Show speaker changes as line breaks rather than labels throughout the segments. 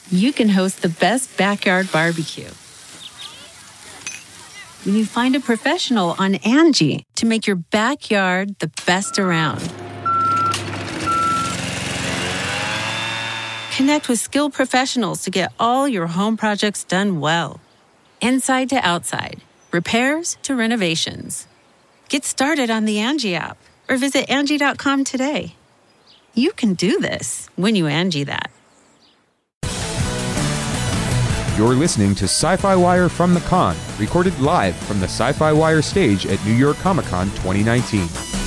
you can host the best backyard barbecue. When you find a professional on Angie to make your backyard the best around. Connect with skilled professionals to get all your home projects done well. Inside to outside, repairs to renovations. Get started on the Angie app or visit Angie.com today. You can do this when you Angie that.
You're listening to Sci-Fi Wire from the Con, recorded live from the Sci-Fi Wire stage at New York Comic Con 2019.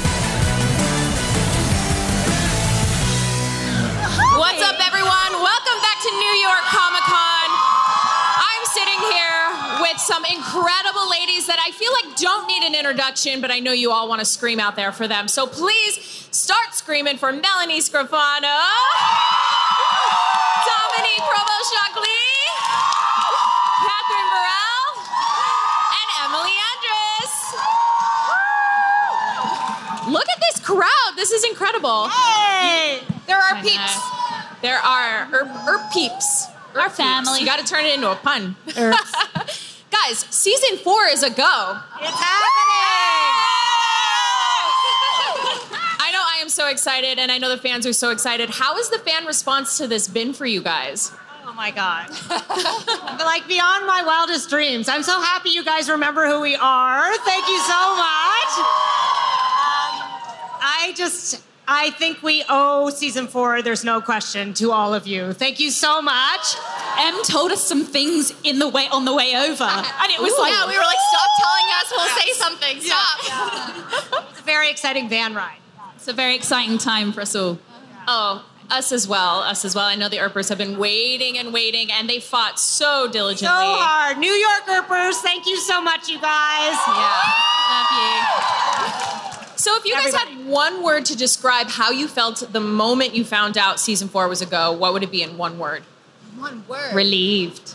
What's up, everyone? Welcome back to New York Comic Con. I'm sitting here with some incredible ladies that I feel like don't need an introduction, but I know you all want to scream out there for them. So please start screaming for Melanie Scrofano, Dominique Provost-Choclet, Catherine Burrell, and Emily Andress. Look at this crowd. This is incredible.
Hey!
There are peeps. There are peeps.
Our family.
You got to turn it into a pun. Guys, season 4 is a go.
It's happening!
I know I am so excited, and I know the fans are so excited. How has the fan response to this been for you guys?
Oh my God. Like beyond my wildest dreams. I'm so happy you guys remember who we are. Thank you so much. I think we owe season 4, there's no question, to all of you. Thank you so much.
Em told us some things on the way over. And it was
Yeah, we were like, stop telling us, we'll say something. Stop.
It's a very exciting van ride.
It's a very exciting time for us all.
Oh, us as well. I know the Earpers have been waiting, and they fought so diligently.
So hard. New York Earpers, thank you so much, you guys.
Yeah.
Love you.
So if you guys had one word to describe how you felt the moment you found out season 4 was a go, what would it be in one word?
One word.
Relieved.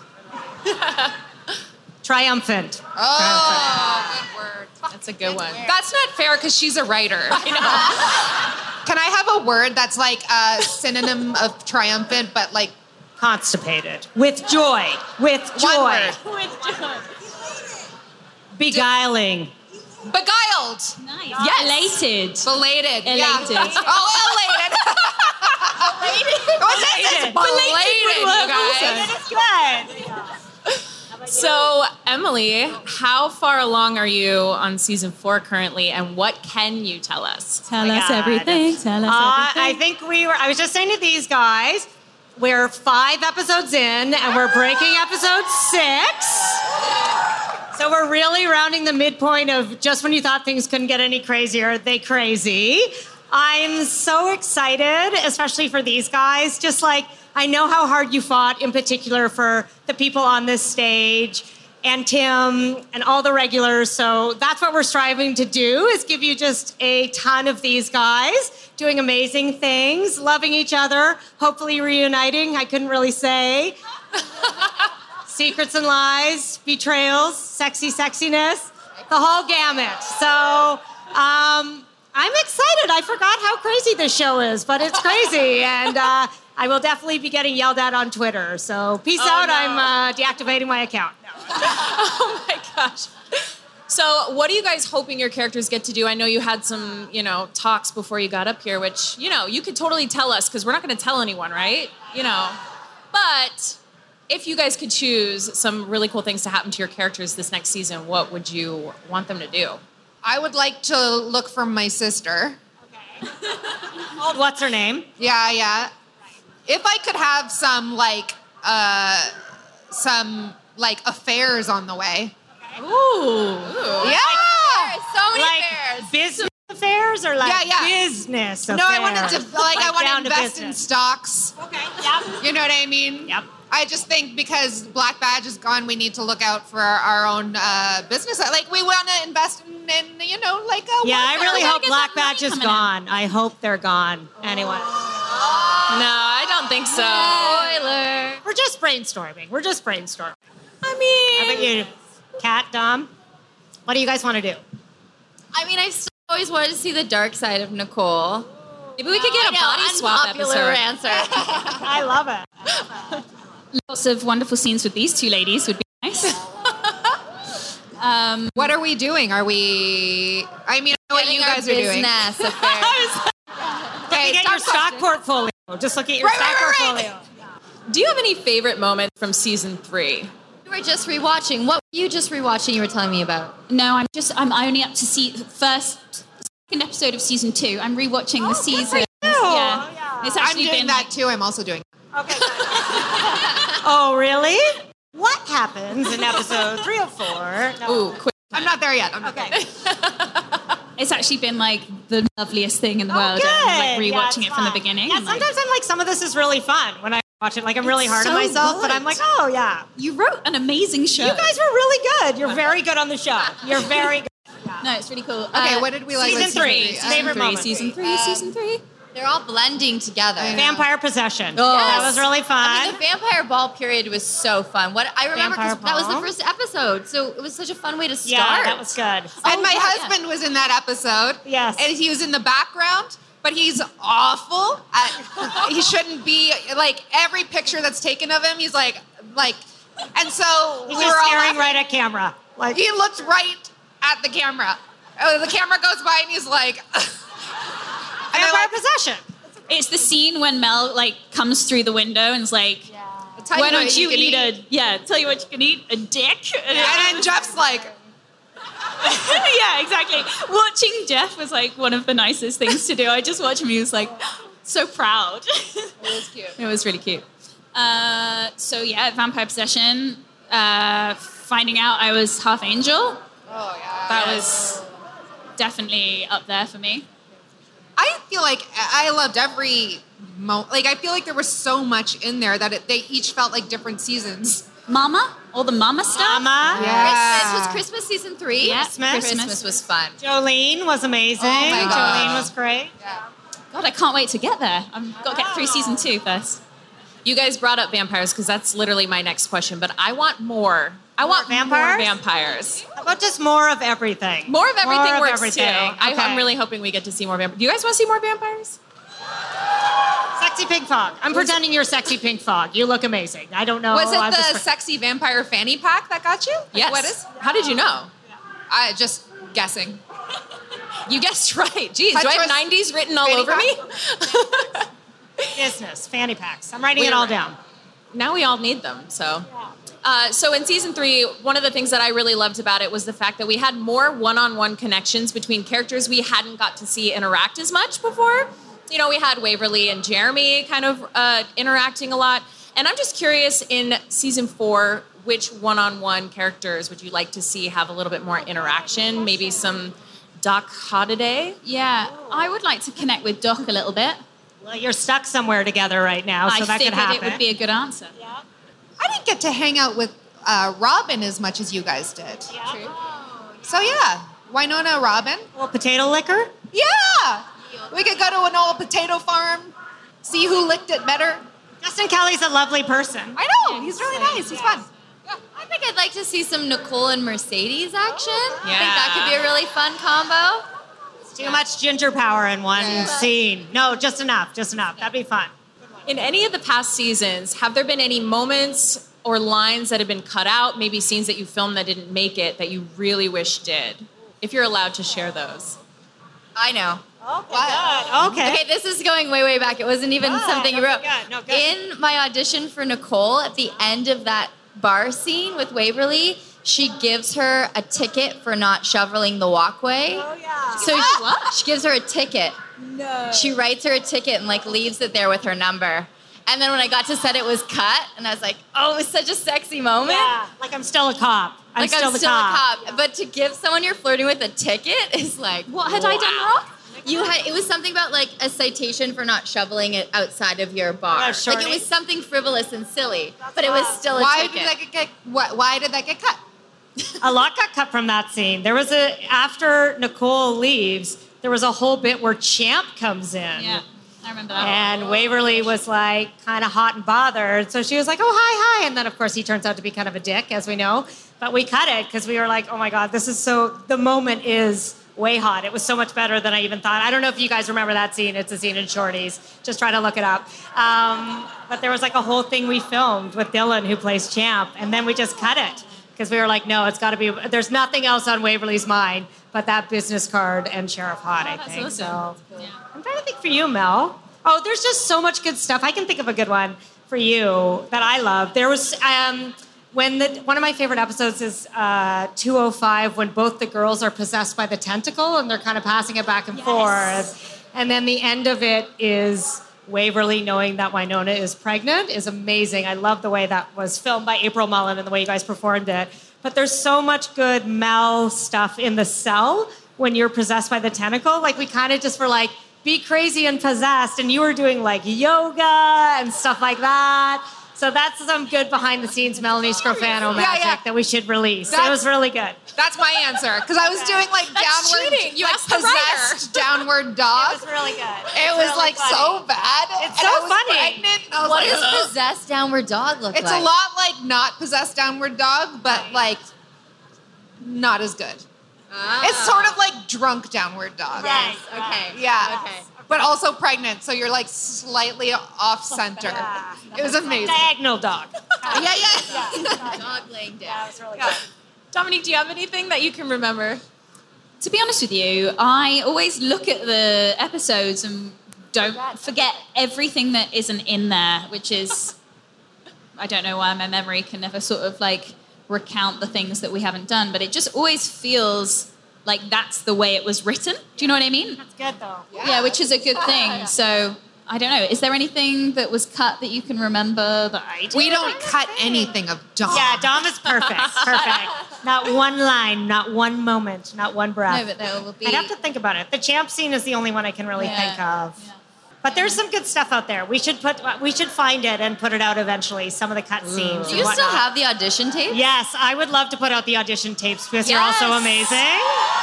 Triumphant.
Oh, good word.
That's a good one. That's not fair because she's a writer.
I know. Can I have a word that's like a synonym of triumphant, but like
Constipated. With joy. With joy.
One word.
With joy.
Beguiling.
Beguiled.
Nice.
Yes.
Elated.
Belated.
Elated.
Yeah. Oh, elated. What's this? Belated, you guys.
It's good.
So, Emily, how far along are you on season 4 currently, and what can you tell us?
Tell us
God.
everything. Tell us everything.
I think I was just saying to these guys, we're 5 episodes in, and we're breaking episode 6. So we're really rounding the midpoint of just when you thought things couldn't get any crazier, they crazy. I'm so excited, especially for these guys. Just like, I know how hard you fought, in particular for the people on this stage, and Tim, and all the regulars. So that's what we're striving to do, is give you just a ton of these guys doing amazing things, loving each other, hopefully reuniting. I couldn't really say. Secrets and lies, betrayals, sexy sexiness, the whole gamut. So I'm excited. I forgot how crazy this show is, but it's crazy. And I will definitely be getting yelled at on Twitter. So peace out. No. I'm deactivating my account. No.
Oh my gosh. So what are you guys hoping your characters get to do? I know you had some, talks before you got up here, which, you could totally tell us because we're not going to tell anyone, right? But if you guys could choose some really cool things to happen to your characters this next season, what would you want them to do?
I would like to look for my sister.
Okay. What's her name?
Yeah. If I could have some affairs on the way.
Ooh.
Yeah.
So many
Like business affairs or business affairs?
No, I wanted to I want
down
to
to
invest in
business.
stocks.
Okay, yep.
You know what I mean?
Yep.
I just think because Black Badge is gone, we need to look out for our own business. Like, we want to invest in
Yeah, I really hope
get
Black
that money
Badge is
coming
gone. I hope they're gone. Anyway.
No, I don't think so.
Spoiler.
We're just brainstorming.
I mean,
How about you, Kat, Dom? What do you guys want to do?
I mean, I've still always wanted to see the dark side of Nicole.
maybe we could get a body swap
unpopular
episode.
answer.
I love it.
Lots of wonderful scenes with these two ladies would be nice.
What are we doing? I mean, I know what you guys are doing.
Business affairs.
Okay,
Look at your stock portfolio. Just look at your stock portfolio.
Do you have any favorite moments from season 3?
You were just rewatching. What were you just rewatching you were telling me about?
No, I'm only up to see the second episode of season 2. I'm rewatching the season. Yeah. It's
I'm
actually
doing
been
that too. I'm also doing
Okay. Oh, really? What happens in episode 3 or 4? No.
Ooh, quick.
I'm not there yet. I'm not there.
It's actually been like the loveliest thing in the world.
Good.
And like
Yeah,
rewatching
it's
it from the
fun.
beginning.
Yeah,
and, like,
sometimes I'm like, some of this is really fun when I watch it. Like, I'm really hard on
so
myself, but
good.
I'm like, oh, yeah.
you wrote an amazing show.
You guys were really good. You're very good on the show. You're very good.
No, it's really cool.
Okay, what did we like?
Season
about
3. Favorite moment.
Season 3. Season 3.
They're all blending together.
Vampire Possession.
Yes.
That was really fun.
I mean, the vampire ball period was so fun. What I remember, 'cause
Vampire
that was the
ball?
first episode, so it was such a fun way to start.
Yeah, that was good.
And my husband was in that episode.
Yes.
And he was in the background, but he's awful at, he shouldn't be, like, every picture that's taken of him, he's like, and so
He's
we
just
were all
staring
laughing.
right at camera. Like,
He looked right at the camera. The camera goes by and he's like, and they're
Vampire
like,
Possession.
It's the scene when Mel like comes through the window and is like,
tell
"Why
you
don't
what
you
can
eat tell you what you can eat, a dick."
And then Jeff's like,
Yeah, exactly. Watching Jeff was like one of the nicest things to do. I just watched him. He was like so proud.
it was cute.
It was really cute. So yeah, Vampire Possession. Finding out I was half angel.
Oh, yeah.
That was definitely up there for me.
I feel like I loved every like, I feel like there was so much in there that they each felt like different seasons.
Mama, all the mama stuff.
Mama.
Christmas was Christmas season 3.
Yeah,
Christmas was fun.
Jolene was amazing.
Oh my God.
Jolene was great.
God, I can't wait to get there. I've got to get through season 2 first.
You guys brought up vampires because that's literally my next question, but I want more. I want
vampires?
more vampires.
How about just more of everything?
More of everything
More of
works
everything.
too.
Okay.
I'm really hoping we get to see more vampires. Do you guys want to see more vampires?
Sexy pink fog. I'm pretending you're sexy pink fog. You look amazing. I don't know.
Was it
I'm
the
just-
sexy vampire fanny pack that got you? Like,
Yes.
What is?
How did you know?
I just guessing.
You guessed right. Jeez, do I have
Tetris
90s written all
fanny
over me?
business fanny packs? I'm writing it all down.
Now we all need them, so. So in season 3, one of the things that I really loved about it was the fact that we had more one-on-one connections between characters we hadn't got to see interact as much before. You know, we had Waverly and Jeremy kind of interacting a lot. And I'm just curious, in season 4, which one-on-one characters would you like to see have a little bit more interaction? Maybe some Doc Holliday?
Yeah, I would like to connect with Doc a little bit.
Well, you're stuck somewhere together right now, so
I
that could
figured
happen.
it would be a good answer.
I didn't get to hang out with Robin as much as you guys did.
True.
So yeah, Winona Robin.
A little potato liquor.
Yeah, we could go to an old potato farm, see who licked it better.
Justin Kelly's a lovely person.
I know, he's really nice. He's fun.
I think I'd like to see some Nicole and Mercedes action. I think
Yeah.
that could be a really fun combo.
Too much ginger power in one scene. No, just enough. Just enough. That'd be fun.
In any of the past seasons, have there been any moments or lines that have been cut out, maybe scenes that you filmed that didn't make it, that you really wish did? If you're allowed to share those.
I know.
Okay.
Okay, this is going way, way back. It wasn't even something you wrote.
No, good.
In my audition for Nicole, at the end of that bar scene with Waverly, she gives her a ticket for not shoveling the walkway.
Oh, yeah.
So she gives her a ticket. No. She writes her a ticket and like leaves it there with her number. And then when I got to set, it was cut, and I was like, "Oh, it was such a sexy moment."
Yeah, like I'm still a cop. I'm still
a cop. But to give someone you're flirting with a ticket is like, what had I done wrong? It was something about like a citation for not shoveling it outside of your bar.
Yeah,
Like
shorty.
it was something frivolous and silly, but it was still a
Why
ticket.
did that get cut?
A lot got cut from that scene. There was after Nicole leaves, there was a whole bit where Champ comes in.
Yeah, I remember that.
And Waverly was like kind of hot and bothered. So she was like, oh, hi. And then, of course, he turns out to be kind of a dick, as we know. But we cut it because we were like, oh my God, this is so, the moment is way hot. It was so much better than I even thought. I don't know if you guys remember that scene. It's a scene in Shorties. Just try to look it up. But there was like a whole thing we filmed with Dylan, who plays Champ, and then we just cut it because we were like, no, it's got to be. There's nothing else on Waverly's mind but that business card and Sheriff Hot. I think.
Awesome.
So I'm trying to think for you, Mel. Oh, there's just so much good stuff. I can think of a good one for you that I love. There was one of my favorite episodes is 205, when both the girls are possessed by the tentacle and they're kind of passing it back and forth. And then the end of it is Waverly knowing that Winona is pregnant is amazing. I love the way that was filmed by April Mullen and the way you guys performed it. But there's so much good Mel stuff in the cell when you're possessed by the tentacle. Like, we kind of just were like, be crazy and possessed, and you were doing like yoga and stuff like that. So that's some good behind-the-scenes Melanie Scrofano magic that we should release. It was really good.
That's my answer, because I was doing like downward,
cheating. You
like
asked the writer.
possessed downward dog.
It was really good.
It was
really
like
funny.
so bad.
It's
and
so
I was
funny.
Pregnant, and I was
What
like,
does possessed downward dog look
it's
like?
a lot like not possessed downward dog, but like not as good. It's sort of like drunk downward dog.
Right.
Okay.
Yeah.
Okay.
But also pregnant, so you're like slightly off center. It was amazing.
Diagonal dog.
Yeah.
Dog laying down.
That was really good.
Dominique, do you have anything that you can remember?
To be honest with you, I always look at the episodes and don't forget everything that isn't in there, which is, I don't know why my memory can never sort of like recount the things that we haven't done, but it just always feels like that's the way it was written. Do you know what I mean?
That's good, though.
Yeah, which is a good thing. So, I don't know. Is there anything that was cut that you can remember that I did?
We don't cut anything of Dom.
Yeah, Dom is perfect. Perfect. Not one line, not one moment, not one breath.
No, but there will be...
I'd have to think about it. The Champ scene is the only one I can really think of.
Yeah.
But there's some good stuff out there. We should find it and put it out eventually. Some of the cut scenes.
Do you still have the audition tape?
Yes, I would love to put out the audition tapes because you're also amazing.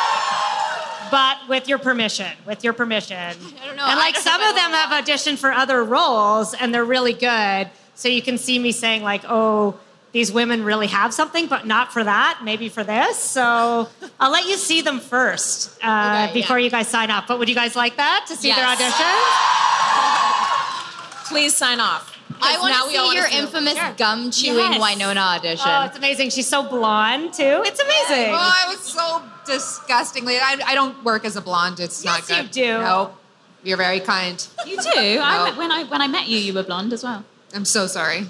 But with your permission. I
don't know.
And like
I don't
some
know
of them have auditioned for other roles and they're really good. So you can see me saying like, oh, these women really have something, but not for that, maybe for this. So I'll let you see them first before you guys sign up. But would you guys like that, to see their auditions?
Please sign off.
I want
now
to
we all
see
wanna
your
them.
infamous
Sure.
gum-chewing
Yes.
Winona audition.
Oh, it's amazing. She's so blonde, too. It's amazing.
Oh, I was so disgustingly. I don't work as a blonde. It's not
Yes,
good.
you do.
No, you're very kind.
You do. When I met you, you were blonde as well.
I'm so sorry.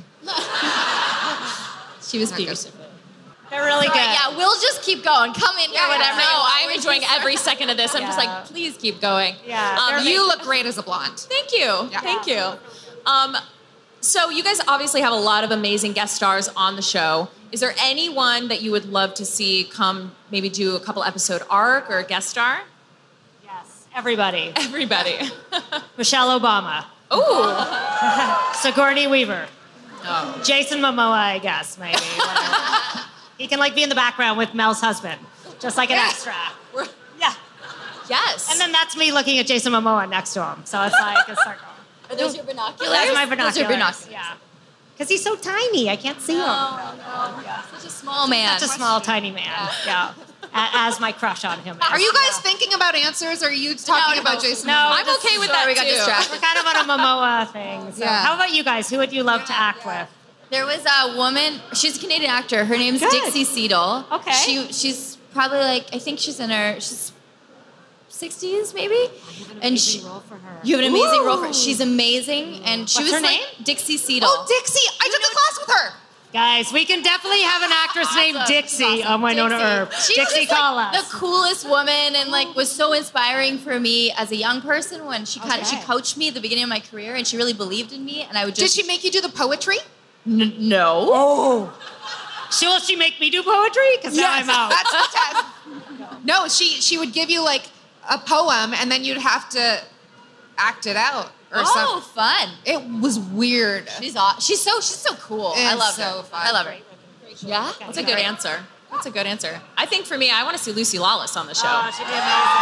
She was
Not good.
beautiful.
They're really good.
Right, yeah, we'll just keep going. Come in here, whatever.
No,
you want.
I'm enjoying every second of this. I'm just like, please keep going.
Yeah, they're
You look great as a blonde.
Thank you.
Yeah.
Thank you. So you guys obviously have a lot of amazing guest stars on the show. Is there anyone that you would love to see come maybe do a couple episode arc or a guest star?
Yes, everybody.
Everybody.
Michelle Obama.
Ooh.
Sigourney Weaver. Jason Momoa, I guess, maybe. Whatever. He can like be in the background with Mel's husband, just like an extra. Yeah.
Yes.
And then that's me looking at Jason Momoa next to him. So it's like a circle.
Are those your binoculars?
That's my binoculars.
Those are binoculars.
Yeah. Because he's so tiny, I can't see him.
Such a small man.
Such a small, tiny man. Yeah. As my crush on him is.
Are you guys thinking about answers, or are you talking about Jason?
No,
Momoa?
I'm okay with that
we got
too.
distracted.
We're kind of on a Momoa thing. So.
Yeah.
How about you guys? Who would you love to act with?
There was a woman. She's a Canadian actor. Her name's
Good.
Dixie Seedle.
Okay.
She's probably like, I think she's in her 60s maybe. And
role for her.
you have an amazing role for her.
Ooh.
She's amazing, and she
What's
was
her
like
name?
Dixie Seedle.
Oh, Dixie! I took a class with her.
Guys, we can definitely have an actress named Dixie on Winona Earp.
She
Dixie,
was just,
call
like,
us.
the coolest woman, and like was so inspiring for me as a young person when she she coached me at the beginning of my career, and she really believed in me, and I would
Did
just
she make you do the poetry?
no.
Oh. Will she make me do poetry? Because now I'm out.
That's the test. No, she would give you like a poem, and then you'd have to act it out or
Oh,
something.
fun.
It was weird.
She's so cool. I
It's
love
so
her.
fun.
I love her. Yeah,
That's a good answer. That's a good answer. I think for me, I want to see Lucy Lawless on the show.
Oh, she'd be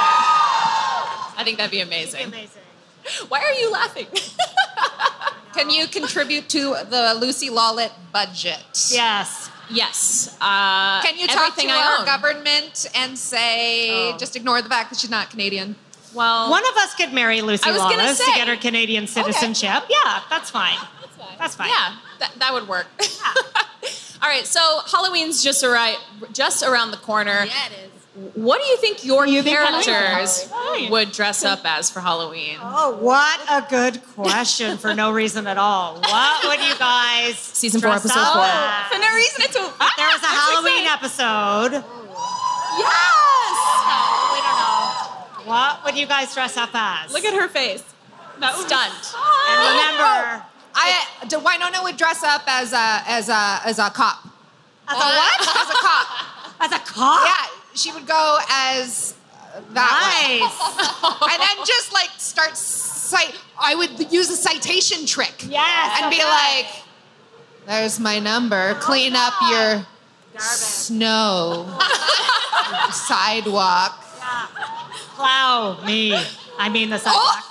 I think that'd be amazing.
amazing.
Why are you laughing?
Can you contribute to the Lucy Lawlett budget?
Yes.
Yes.
Can you talk to
everything I
our
own.
government and say,
Oh.
just ignore the fact that she's not Canadian?
Well,
One of us could marry Lucy
I was gonna
Lawless to
say.
get her Canadian citizenship. Yeah, that's fine. That's fine.
yeah, that would work. All right, so Halloween's just around the corner.
Yeah, it is.
What do you think your
think
characters
Halloween?
would dress up as for Halloween?
Oh, what a good question for no reason at all. What would you guys
Season 4,
dress
episode
up
4.
as?
For no reason at all.
There was a Halloween episode.
Yes!
We don't know. What would you guys dress up as?
Look at her face. Stunned.
And remember,
Winona would dress up as a cop.
as a what?
As a cop.
As a cop?
Yeah, she would go as that
Nice.
and then just like I would use a citation trick.
Yes.
And be
okay.
like, there's my number. Clean up your snow sidewalk.
Plow me. I mean the sidewalk.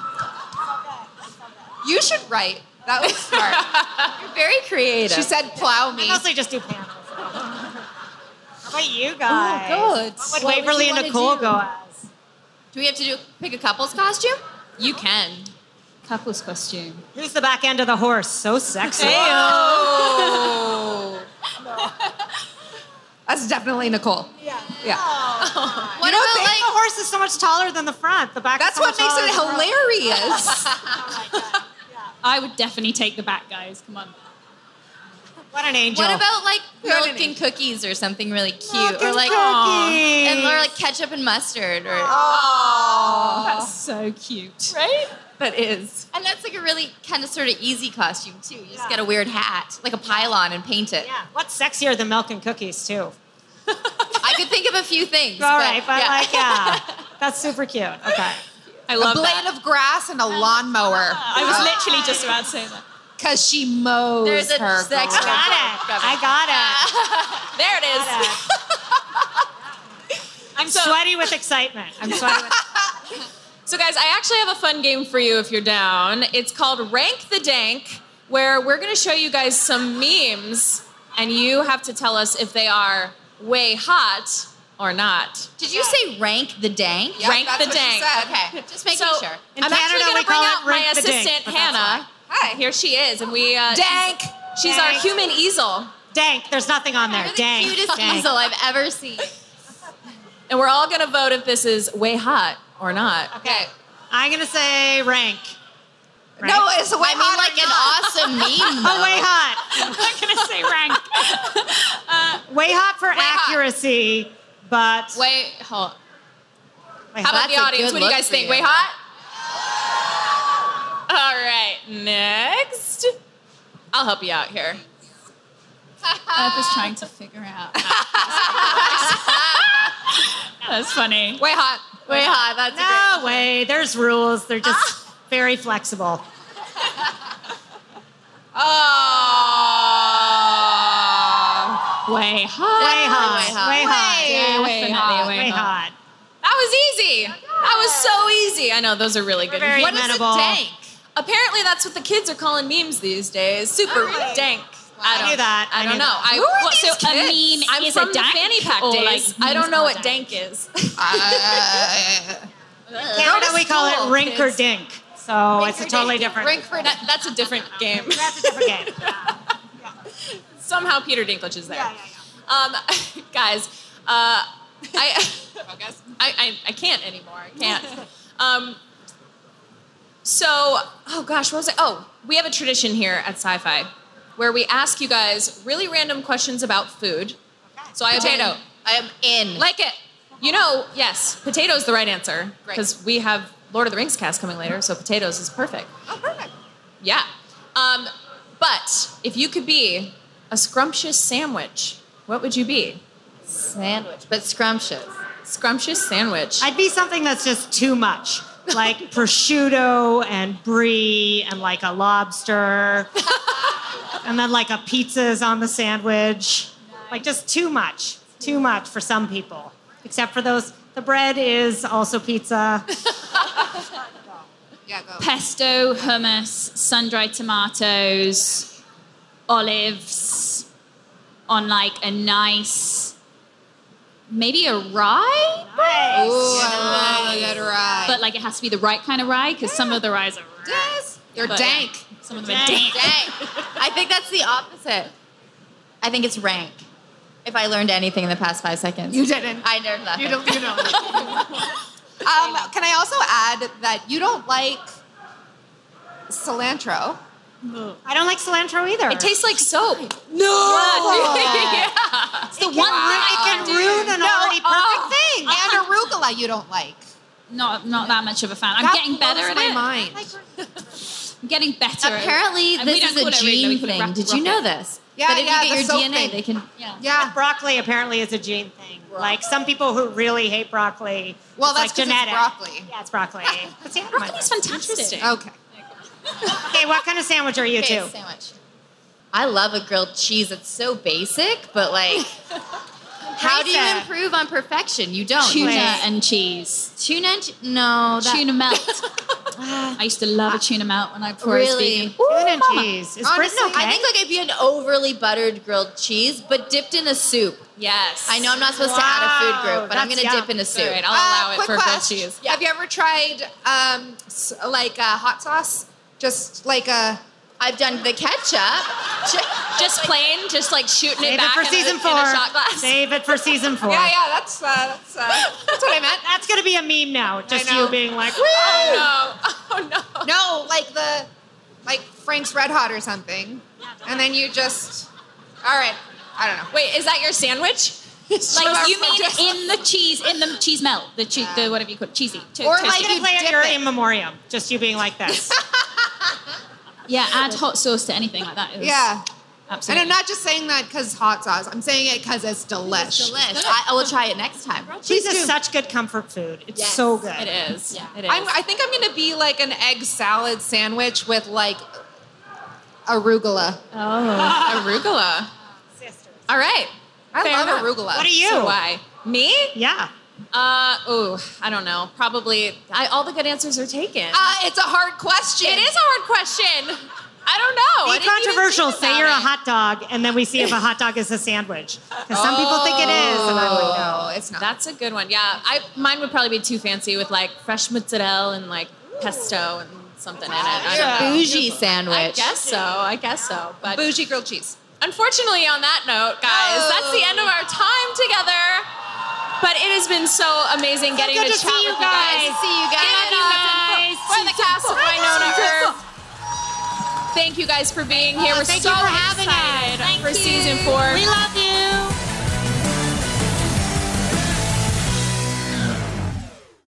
You should write. That was smart.
You're very creative.
She said, plow
I
me.
mostly just do panels. How about you guys?
good.
What would
What would
Waverly
you
and
wanna
Nicole
do?
go as?
Do we have to pick a couple's costume?
You can.
Couple's costume.
Who's the back end of the horse? So sexy.
Oh.
That's definitely Nicole. Yeah.
What
The
about like
horse is so much taller than the front. The back.
That's
is so
what
much
makes
taller
it
than the front.
hilarious.
I would definitely take the back, guys. Come on.
What an angel.
what about like
Good
milk and cookies or something really cute,
Milk
or
and
like
cookies.
or like ketchup and mustard, or
That's so cute.
Right? That is.
and that's like a really kind of sort of easy costume too. You just get a weird hat, like a pylon, and paint it.
Yeah. What's sexier than milk and cookies too?
I could think of a few things.
All right, but
yeah.
that's super cute. Okay.
I
A
love
blade
that.
of grass and a lawnmower.
I was literally just about to say that.
Because she mows
There's a
her
sex
grass.
Got it. I got it.
There it is.
Got it. I'm sweaty with excitement. I'm sweaty with
So, guys, I actually have a fun game for you if you're down. It's called Rank the Dank, where we're going to show you guys some memes, and you have to tell us if they are way hot or not.
Did you say rank the dank?
Yep,
Rank
that's
the
what she
dank.
said.
Okay, just making
So,
sure.
In
I'm
Canada,
actually going
we
to bring
call it
out my
Rank the Dink,
assistant,
but that's
Hannah.
Hi.
Here she is, and we...
Dank.
She's our
Dank.
human easel.
Dank. There's nothing on there.
You're the
Dank.
cutest
Dank.
easel I've ever seen.
And we're all going to vote if this is way hot or not.
Okay.
I'm gonna say rank. Rank?
No, it's a way
I mean, like an awesome meme.
Oh, way hot.
I'm going to say rank.
Way hot for
hot.
accuracy, but
Wait, hold.
way
How
hot.
about the
That's a
audience?
good
What do you
look
guys
for
think?
you.
Way hot? All right, next. I'll help you out here.
Earth is trying to figure out. That's funny.
Way hot.
Way hot. That's a great
No way. There's rules. They're just very flexible.
Oh.
Way hot.
Way hot.
way hot.
Way hot.
Definitely
Way hot.
That was easy. That was so easy. I know, those are really good.
very
What
What is a
amenable.
dank?
Apparently, that's what the kids are calling memes these days. Super dank.
I knew that.
I
I
don't
knew
know.
that.
I,
What,
so
so a meme
I'm
is
from
a dank
the fanny pack
or,
days.
like,
I don't
memes
know
are
what
dank?
dank is.
Canada, we call it
school,
rink or
kids.
dink. So it's a totally different.
Rink for
That's a different game.
That's a different game.
Somehow Peter Dinklage is there.
Yeah.
Guys, I can't anymore. I can't. Oh gosh, what was it? Oh, we have a tradition here at Sci-Fi where we ask you guys really random questions about food. So I
Potato.
I am in.
like it. You know, yes, potatoes the right answer because we have Lord of the Rings cast coming later, so potatoes is perfect.
Oh, perfect.
Yeah. But if you could be a scrumptious sandwich, what would you be?
Sandwich, but scrumptious.
Scrumptious sandwich.
I'd be something that's just too much, like prosciutto and brie and like a lobster, and then like a pizza is on the sandwich. Like just too much for some people. Except for those, the bread is also pizza.
Yeah, go.
Pesto, hummus, sun-dried tomatoes, olives. on like a nice, maybe a rye,
Nice.
Ooh, I love a good rye.
but like it has to be the right kind of rye because some of the ryes are
yes, they're
But,
dank.
yeah, some of them are dank.
Dang. I think that's the opposite. I think it's rank. If I learned anything in the past 5 seconds.
You didn't.
I learned nothing.
You don't. Can I also add that you don't like cilantro?
I don't like cilantro either.
It tastes like soap.
Yeah.
It's
the one
It can ruin an already perfect thing.
And arugula you don't like.
Not that much of a fan. I'm
That
getting better
blows
at
my
it.
mind.
I'm getting better.
Apparently,
And we
this
don't
is
call
a
it arugula, we
gene
call it
thing. Did you
rocket.
know this?
Yeah,
that if
yeah,
you
the
get your
soap
DNA,
thing.
they can.
Yeah.
Broccoli apparently is a gene thing. Like some people who really hate broccoli.
Well,
it's
that's
like
'cause it's
genetic.
broccoli.
Yeah, it's broccoli. But see,
Broccoli's fantastic.
Okay.
Okay, what kind of sandwich are you
Okay,
two?
sandwich. I love a grilled cheese. It's so basic, but like, how do you
Basic.
improve on perfection? You don't.
Tuna
Wait.
and cheese.
Tuna and no. That,
Tuna melt. I used to love a tuna melt before I was
Really?
vegan.
Tuna and cheese. Is Britain
Honestly,
okay?
I think like it'd be an overly buttered grilled cheese, but dipped in a soup.
Yes.
I know I'm not supposed to add a food
Wow,
group, but I'm
that's
gonna
yum.
dip in a soup.
All right, I'll allow it
quick
for grilled
question.
cheese.
Have you ever tried hot sauce? Just like a.
I've done the ketchup.
Just plain, just like shooting
Save
it
it
back
for
in
season
a
4.
shot glass.
Save it for season 4.
Yeah, that's what I meant.
That's going to be a meme now. Just
know.
you being like, woo!
Oh no.
No, like Frank's Red Hot or something, and then you just. All right, I don't know.
Wait, is that your sandwich?
Like you mean in the cheese melt, the whatever you call it, cheesy.
Or
I'm
like
going to
you
play it
dip
your
it.
in memoriam. Just you being like this.
Yeah, add hot sauce to anything like that.
Yeah. And
Absolutely.
I'm not just saying that because hot sauce. I'm saying it because it's delish.
Delish. I will try it next time.
Cheese is such good comfort food. It's
Yes,
so good.
It is.
Yeah.
It is.
I think I'm gonna be like an egg salad sandwich with like arugula.
Arugula. All right.
I
Fair
love
enough.
arugula.
What are you?
So do I. Me?
Yeah.
I don't know. Probably. All the good answers are taken.
It's a hard question.
It is a hard question. I don't know. I
Be
didn't even
controversial.
think
Say
about
you're a
it.
hot dog, and then we see if a hot dog is a sandwich. Because some people think it is, and I'm like, no.
Oh, it's not.
That's a good one. Yeah, mine would probably be too fancy with like fresh mozzarella and like pesto and something in it. I
You're
don't
a
know.
bougie sandwich.
I guess so. But
bougie grilled cheese.
unfortunately, on that note, guys, that's the end of our time together. But it has been so amazing getting
good
to
to
chat
see you
with you guys.
guys.
See you guys.
Love you guys. We're the cast of Winona Earp. Thank you guys for being here. We're
thank
so
you for having us.
excited for season 4.
We love